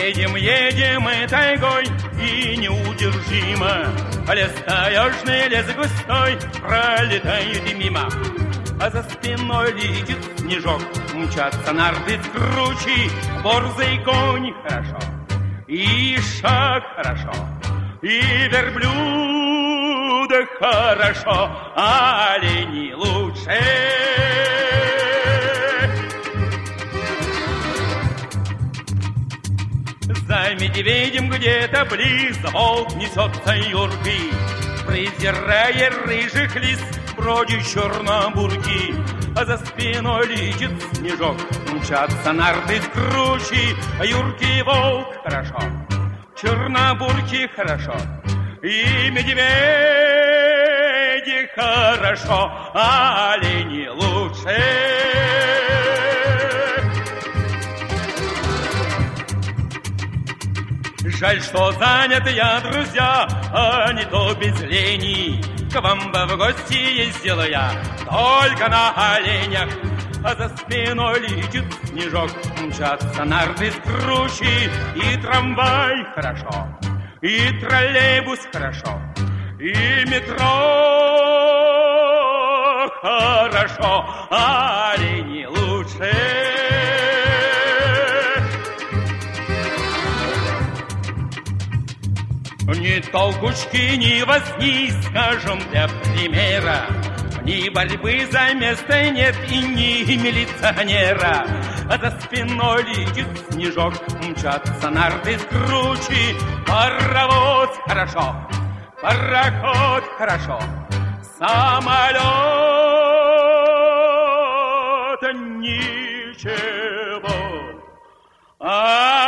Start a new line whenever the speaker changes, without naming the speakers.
Едем мы тайгой, и неудержимо лес таежный, лес густой пролетает мимо. А за спиной летит снежок, мчатся нарды с кручи, борзый конь хорошо, и шаг хорошо, и верблюда хорошо, а олени лучше. За медведем где-то близ волк несется юркой, презирая рыжих лис, бродит чернобурки. А за спиной летит снежок, мчатся нарды с кручи, юркий волк хорошо, чернобурки хорошо, и медведи хорошо, а олени лучше. Жаль, что занят я, друзья, а не то без лени. К вам бы в гости ездила я только на оленях. А за спиной летит снежок, мчатся нарды с кручи, и трамвай хорошо, и троллейбус хорошо, и метро хорошо, а олени лучше. Ни толкучки, ни возни, скажем, для примера, ни борьбы за место нет и ни милиционера. А за спиной летит снежок, мчатся нарды с кручи, паровоз хорошо, пароход хорошо, самолет ничего.